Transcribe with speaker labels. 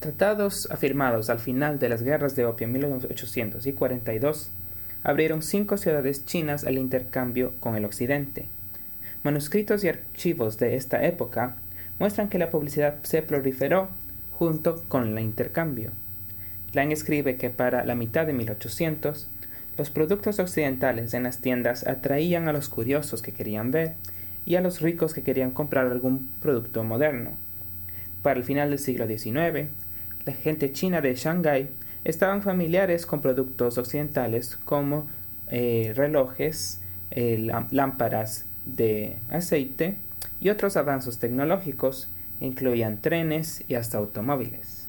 Speaker 1: tratados firmados al final de las guerras de opio en 1842 abrieron 5 ciudades chinas al intercambio con el occidente. Manuscritos y archivos de esta época muestran que la publicidad se proliferó junto con el intercambio. Lang escribe que para la mitad de 1800, los productos occidentales en las tiendas atraían a los curiosos que querían ver y a los ricos que querían comprar algún producto moderno. Para el final del siglo XIX, la gente china de Shanghái estaban familiares con productos occidentales como relojes, lámparas de aceite y otros avances tecnológicos, incluían trenes y hasta automóviles.